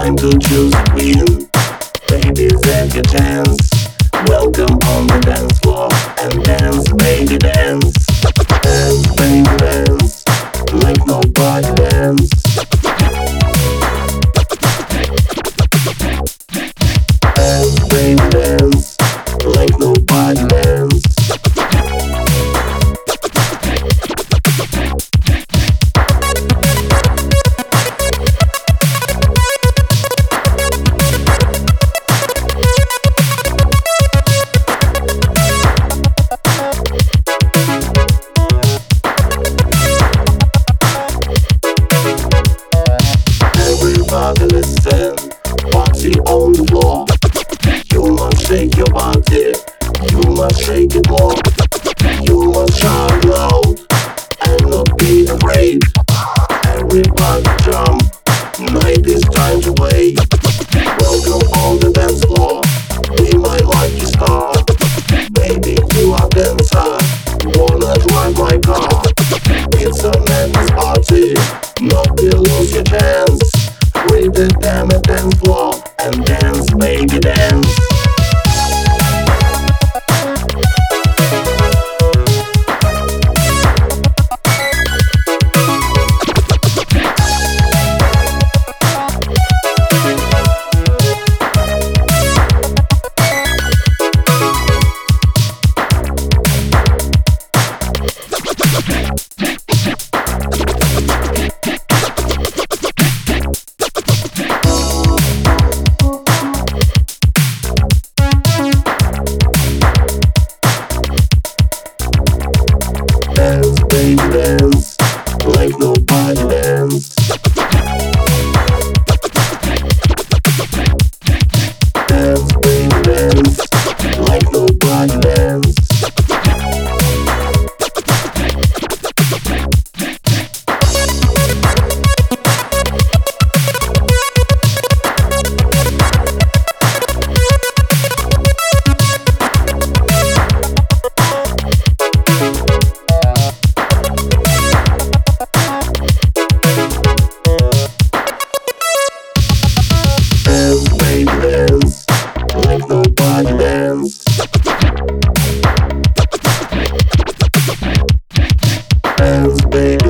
time to choose a queen. Baby, take your chance. Welcome on the dance floor. And dance, baby, dance. Dance, baby, dance. Like nobody dance. Dance, baby, dance. Like nobody dance. Everybody listen, party on the floor. You must shake your body, you must shake it more. You must shout loud and not be afraid. Everybody jump, night is time to wait. Welcome on the dance floor, be my lucky star. Baby, you are dancer, wanna drive my car. It's a madness party, not to lose your chance. Read the damn dance floor and dance, baby, dance. Dance, baby, dance, like nobody dance. Dance, baby, dance, like nobody dance. Dance, baby, dance, like nobody dance. Dance, baby,